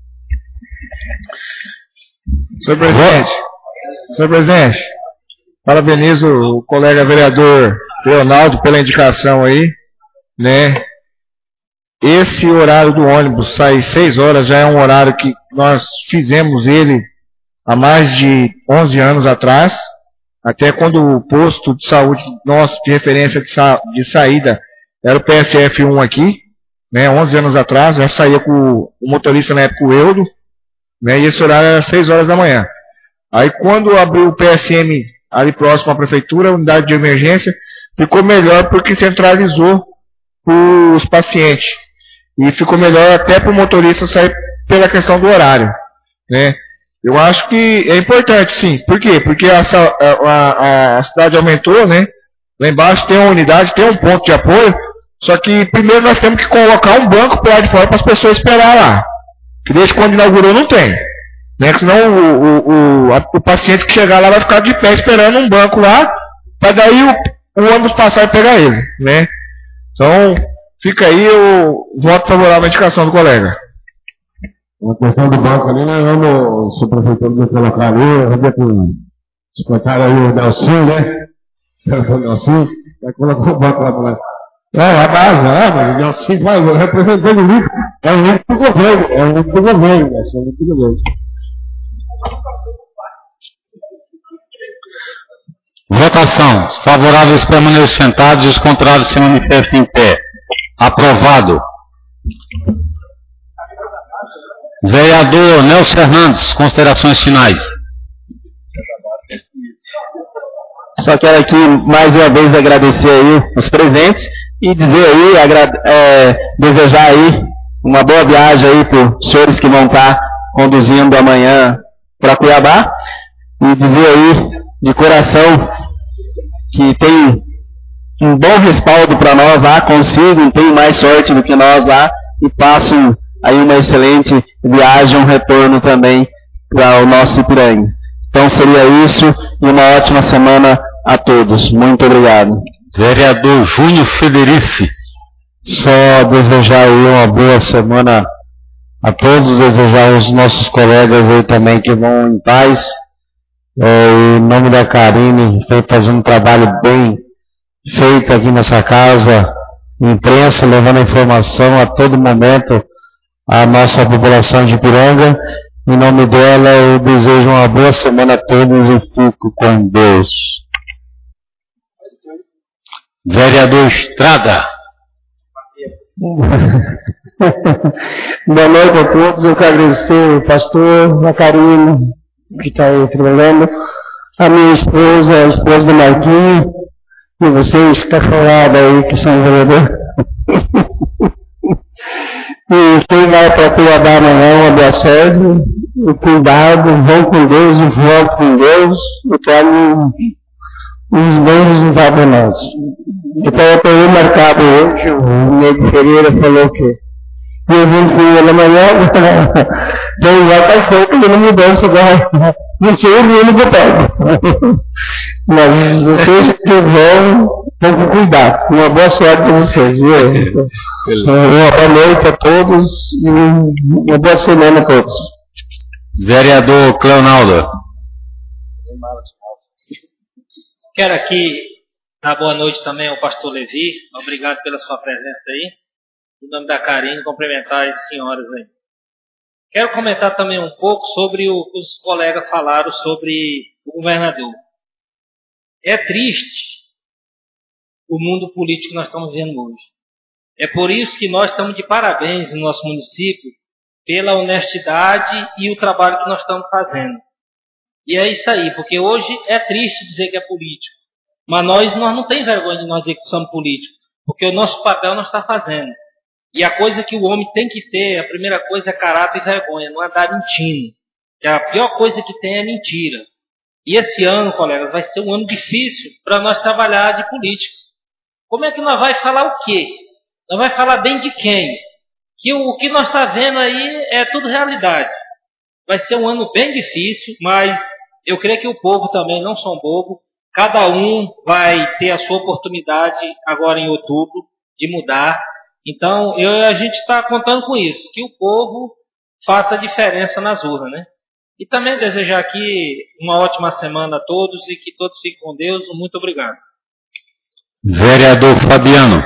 Senhor presidente, parabenizo o colega vereador Leonardo pela indicação aí, né? Esse horário do ônibus sair 6 horas já é um horário que nós fizemos ele há mais de 11 anos atrás, até quando o posto de saúde nosso de referência de saída era o PSF1 aqui, né, 11 anos atrás, já saía com o motorista na época, o Eudo, né, e esse horário era 6 horas da manhã. Aí quando abriu o PSM ali próximo à prefeitura, a unidade de emergência, ficou melhor porque centralizou os pacientes. E ficou melhor até para o motorista sair pela questão do horário, né. Eu acho que é importante, sim. Por quê? Porque a cidade aumentou, né? Lá embaixo tem uma unidade, tem um ponto de apoio, só que primeiro nós temos que colocar um banco para lá de fora para as pessoas esperar lá. Que desde quando inaugurou não tem. Né? Senão o paciente que chegar lá vai ficar de pé esperando um banco lá, para daí o ônibus passar e pegar ele. Né? Então, fica aí o voto favorável à indicação do colega. A questão do banco ali, nós vamos, se o prefeitor me colocar ali, eu vou ver com o secretário aí, o Nelson, né? O Nelson vai colocar o banco lá para lá. A base, assim vai, representando o líder, é o líder do governo, é o líder do governo, é o líder do governo. Votação. Os favoráveis permaneçam sentados e os contrários se manifestem em pé. Aprovado. Vereador Nelson Fernandes, considerações finais. Só quero aqui mais uma vez agradecer aí os presentes e dizer aí, desejar aí uma boa viagem aí para os senhores que vão estar conduzindo amanhã para Cuiabá e dizer aí de coração que tem um bom respaldo para nós lá, consigam, tem mais sorte do que nós lá e passam aí uma excelente viagem, um retorno também para o nosso Ipiranga. Então seria isso e uma ótima semana a todos. Muito obrigado. Vereador Júnior Federici. Só desejar aí uma boa semana a todos, desejar aos nossos colegas aí também que vão em paz. Em nome da Karine, foi fazendo um trabalho bem feito aqui nessa casa, imprensa, levando informação a todo momento à nossa população de Ipiranga. Em nome dela, eu desejo uma boa semana a todos e fico com Deus. Vereador Estrada. Boa noite a todos. Eu quero agradecer o pastor, a Karine, que está aí trabalhando, a minha esposa, a esposa do Marquinhos, e vocês que estão falados aí, que são vereadores. E quem vai para Cuiabá amanhã, uma boa sorte, e cuidado, vão com Deus e voltem com Deus, e tragam os bons resultados para nós. Então eu tenho marcado hoje, o Nego Pereira falou que eu vim com ele amanhã, então já está feito ele mudança agora. Não sei o menino que eu pego. Mas vocês que vão com cuidado. Uma boa sorte para vocês, viu? Uma boa noite a todos e uma boa semana a todos. Vereador Cleonaldo. Quero aqui dar boa noite também ao pastor Levi. Obrigado pela sua presença aí. Em nome da Karine, cumprimentar as senhoras aí. Quero comentar também um pouco sobre o que os colegas falaram sobre o governador. É triste o mundo político que nós estamos vivendo hoje. É por isso que nós estamos de parabéns no nosso município pela honestidade e o trabalho que nós estamos fazendo. E é isso aí, porque hoje é triste dizer que é político. Mas nós não temos vergonha de nós dizer que somos políticos, porque o nosso papel nós estamos fazendo. E a coisa que o homem tem que ter, a primeira coisa é caráter e vergonha, não andar mentindo. Que a pior coisa que tem é mentira. E esse ano, colegas, vai ser um ano difícil para nós trabalhar de política. Como é que nós vamos falar o quê? Nós vamos falar bem de quem? Que o que nós estamos vendo aí é tudo realidade. Vai ser um ano bem difícil, mas eu creio que o povo também não são bobo. Cada um vai ter a sua oportunidade agora em outubro de mudar. Então, a gente está contando com isso, que o povo faça a diferença nas urnas, né? E também desejar aqui uma ótima semana a todos e que todos fiquem com Deus. Muito obrigado. Vereador Fabiano.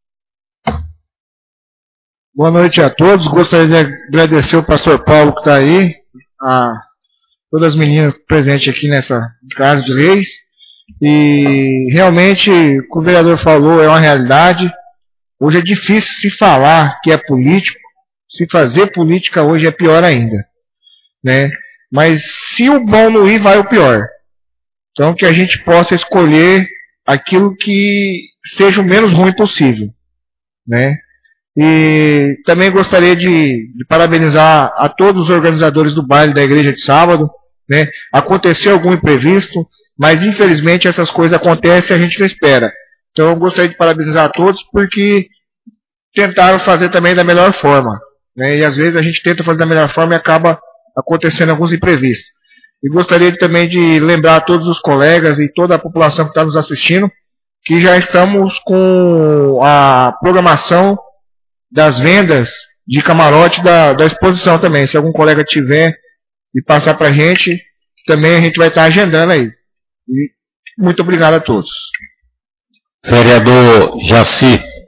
Boa noite a todos. Gostaria de agradecer o pastor Paulo que está aí, a todas as meninas presentes aqui nessa casa de leis. E realmente, o que o vereador falou é uma realidade. Hoje é difícil se falar que é político, se fazer política hoje é pior ainda, né? Mas se o bom não ir, vai o pior. Então que a gente possa escolher aquilo que seja o menos ruim possível, né? E também gostaria de parabenizar a todos os organizadores do baile da igreja de sábado, né? Aconteceu algum imprevisto, mas infelizmente essas coisas acontecem e a gente não espera. Então eu gostaria de parabenizar a todos porque tentaram fazer também da melhor forma, né? E às vezes a gente tenta fazer da melhor forma e acaba acontecendo alguns imprevistos. E gostaria também de lembrar a todos os colegas e toda a população que está nos assistindo que já estamos com a programação das vendas de camarote da exposição também. Se algum colega tiver e passar para a gente, também a gente vai estar agendando aí. E muito obrigado a todos. Vereador Jaci.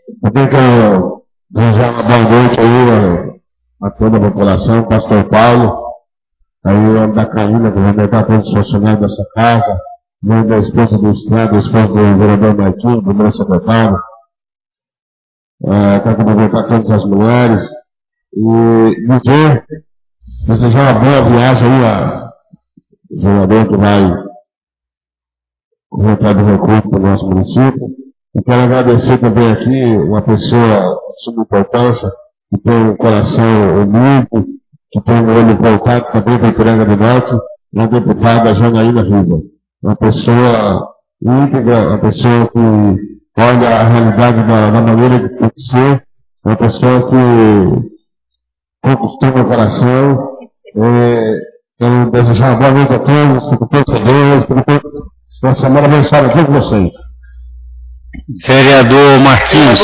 Também quero desejar uma boa noite aí a toda a população, pastor Paulo, aí o homem da Caína, cumprimentar todos os funcionários dessa casa, mãe da esposa do Estrada, a esposa do vereador Marquinhos, do meu secretário, quero cumprimentar todas as mulheres e desejar uma boa viagem aí a vereador que vai comentar do recurso para o nosso município. E quero agradecer também aqui uma pessoa de suma importância, que tem um coração humilde, que tem um olho voltado também para a Ipiranga do Norte, a deputada Janaína Riva. Uma pessoa íntegra, uma pessoa que olha a realidade da maneira que tem que ser, uma pessoa que conquistou meu coração. Quero desejar uma boa noite a todos, fico todos felizes, uma semana abençoada a todos vocês. Vereador Marquinhos.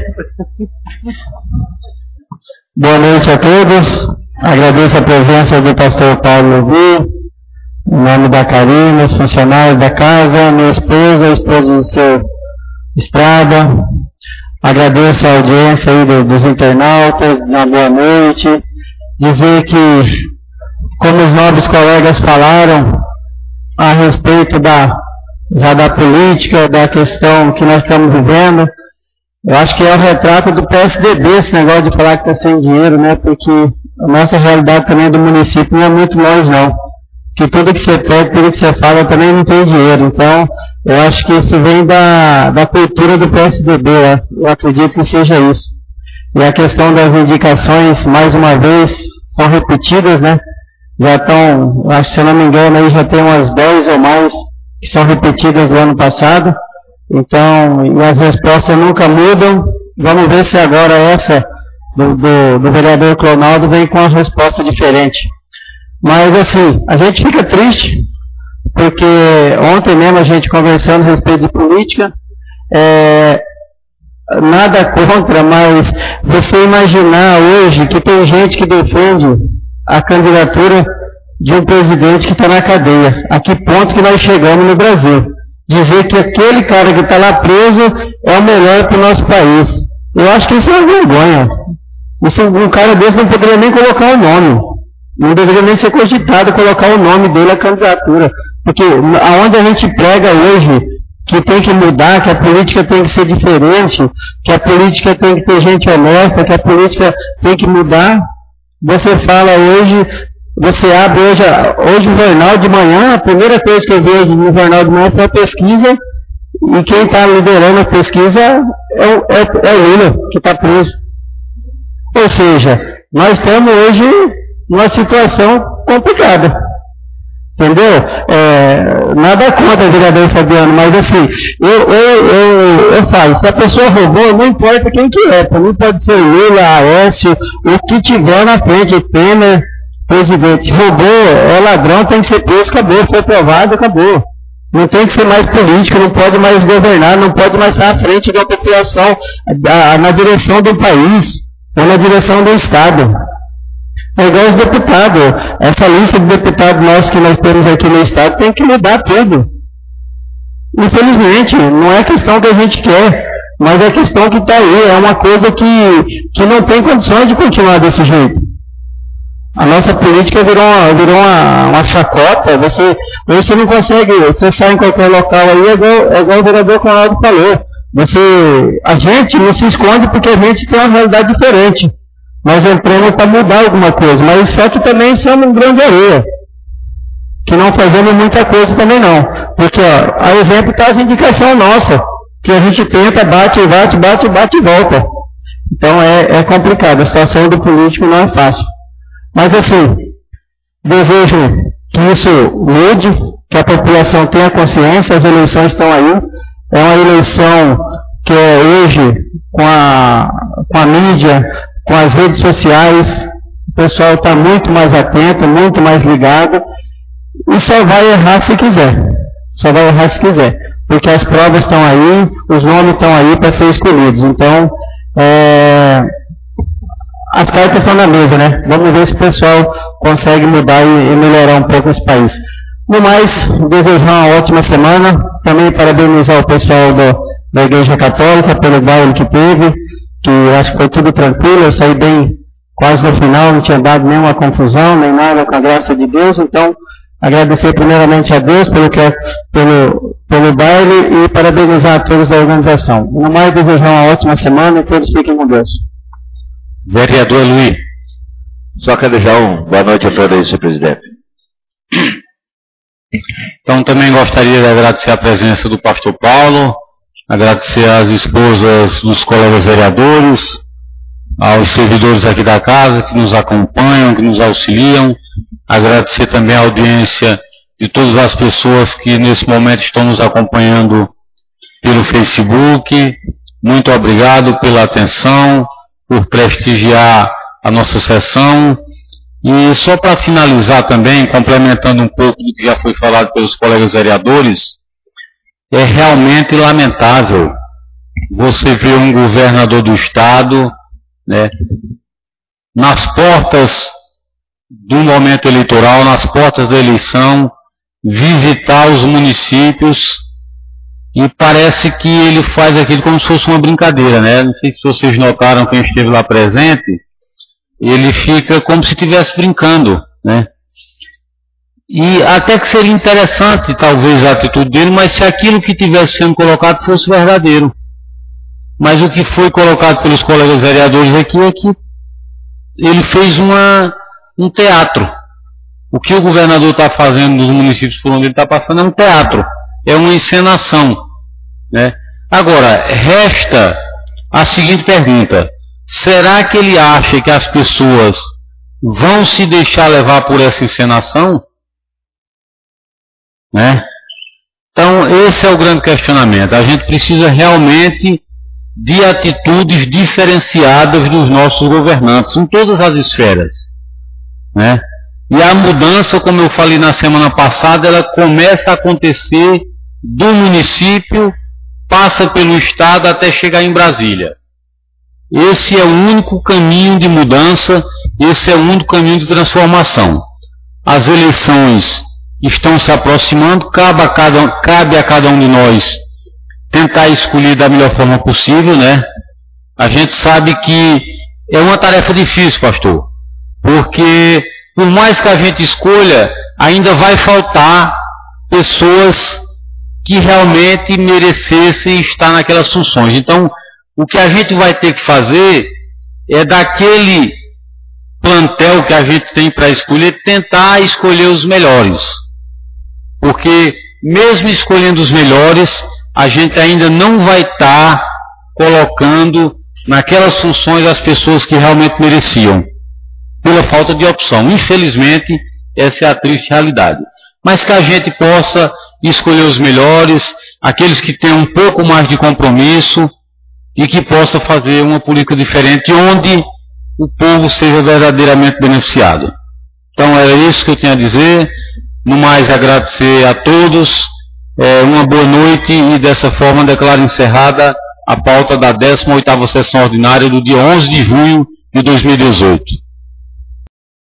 Boa noite a todos. Agradeço a presença do pastor Paulo Levi, em nome da Karina, os funcionários da casa, minha esposa, a esposa do seu Estrada. Agradeço a audiência aí dos internautas, uma boa noite. Dizer que, como os nobres colegas falaram, a respeito já da política, da questão que nós estamos vivendo, eu acho que é o retrato do PSDB, esse negócio de falar que está sem dinheiro, né? Porque a nossa realidade também do município não é muito longe, não. Que tudo que você pede, tudo que você fala também não tem dinheiro. Então, eu acho que isso vem da cultura do PSDB, né? Eu acredito que seja isso. E a questão das indicações, mais uma vez, são repetidas, né? Já estão, acho que se eu não me engano, aí já tem umas 10 ou mais que são repetidas do ano passado. Então, e as respostas nunca mudam. Vamos ver se agora essa do vereador Clonaldo vem com uma resposta diferente. Mas assim, a gente fica triste, porque ontem mesmo a gente conversando a respeito de política, nada contra, mas você imaginar hoje que tem gente que defende a candidatura de um presidente que está na cadeia. A que ponto que nós chegamos no Brasil? Dizer que aquele cara que está lá preso é o melhor para o nosso país. Eu acho que isso é uma vergonha. Um cara desse não poderia nem colocar o nome. Não deveria nem ser cogitado colocar o nome dele à candidatura. Porque aonde a gente prega hoje que tem que mudar, que a política tem que ser diferente, que a política tem que ter gente honesta, que a política tem que mudar, você fala hoje... Você abre hoje o jornal de manhã, a primeira coisa que eu vejo no jornal de manhã foi a pesquisa, e quem está liderando a pesquisa é o Lula, que está preso. Ou seja, nós estamos hoje numa situação complicada. Entendeu? Nada contra o vereador Fabiano, mas assim, eu falo, se a pessoa roubou, não importa quem que é, para mim pode ser Lula, Aécio, o que tiver na frente, Temer, presidente, roubou, é ladrão, tem que ser preso, acabou, foi provado, acabou. Não tem que ser mais político, não pode mais governar, não pode mais estar à frente da população, na direção do país, ou na direção do Estado. É igual os deputados, essa lista de deputados nossos que nós temos aqui no Estado tem que mudar tudo. Infelizmente, não é questão que a gente quer, mas é questão que está aí, é uma coisa que não tem condições de continuar desse jeito. A nossa política virou uma chacota, você não consegue, você sai em qualquer local aí, é igual o vereador Clonaldo falou. A gente não se esconde porque a gente tem uma realidade diferente. Nós entramos para mudar alguma coisa, mas só que também somos um grão de areia. Que não fazemos muita coisa também não. Porque, ó, a exemplo está as indicações nossas, que a gente tenta, bate e volta. Então é complicado, a situação do político não é fácil. Mas assim, desejo que isso mude, que a população tenha consciência, as eleições estão aí. É uma eleição que hoje, com a mídia, com as redes sociais, o pessoal está muito mais atento, muito mais ligado, e só vai errar se quiser. Só vai errar se quiser. Porque as provas estão aí, os nomes estão aí para ser escolhidos. Então, as cartas estão na mesa, né? Vamos ver se o pessoal consegue mudar e melhorar um pouco esse país. No mais, desejar uma ótima semana. Também parabenizar o pessoal da Igreja Católica, pelo baile que teve, que eu acho que foi tudo tranquilo, eu saí bem quase no final, não tinha dado nenhuma confusão, nem nada, com a graça de Deus. Então, agradecer primeiramente a Deus pelo baile e parabenizar a todos da organização. E no mais, desejar uma ótima semana e todos fiquem com Deus. Vereador Luiz. Só quero desejar boa noite a todos aí, senhor presidente. Então, também gostaria de agradecer a presença do pastor Paulo, agradecer às esposas dos colegas vereadores, aos servidores aqui da casa que nos acompanham, que nos auxiliam, agradecer também a audiência de todas as pessoas que nesse momento estão nos acompanhando pelo Facebook. Muito obrigado pela atenção, por prestigiar a nossa sessão. E só para finalizar também, complementando um pouco do que já foi falado pelos colegas vereadores, é realmente lamentável você ver um governador do estado, né, nas portas do momento eleitoral, nas portas da eleição, visitar os municípios, e parece que ele faz aquilo como se fosse uma brincadeira, né? Não sei se vocês notaram, quem esteve lá presente, ele fica como se estivesse brincando, né? E até que seria interessante, talvez, a atitude dele, mas se aquilo que estivesse sendo colocado fosse verdadeiro. Mas o que foi colocado pelos colegas vereadores aqui é que ele fez um teatro. O que o governador está fazendo nos municípios por onde ele está passando é um teatro, é uma encenação, né? Agora, resta a seguinte pergunta: será que ele acha que as pessoas vão se deixar levar por essa encenação? Né? Então, esse é o grande questionamento. A gente precisa realmente de atitudes diferenciadas dos nossos governantes, em todas as esferas, né? E a mudança, como eu falei na semana passada, ela começa a acontecer do município, passa pelo estado até chegar em Brasília. Esse é o único caminho de mudança, esse é o único caminho de transformação. As eleições estão se aproximando, cabe a cada um de nós tentar escolher da melhor forma possível, né? A gente sabe que é uma tarefa difícil, pastor, porque por mais que a gente escolha, ainda vai faltar pessoas que realmente merecessem estar naquelas funções. Então, o que a gente vai ter que fazer é daquele plantel que a gente tem para escolher, tentar escolher os melhores. Porque mesmo escolhendo os melhores, a gente ainda não vai estar colocando naquelas funções as pessoas que realmente mereciam, pela falta de opção. Infelizmente, essa é a triste realidade. Mas que a gente possa escolher os melhores, aqueles que têm um pouco mais de compromisso e que possa fazer uma política diferente onde o povo seja verdadeiramente beneficiado. Então, era isso que eu tinha a dizer. No mais, agradecer a todos, uma boa noite, e dessa forma declaro encerrada a pauta da 18ª sessão ordinária do dia 11 de junho de 2018.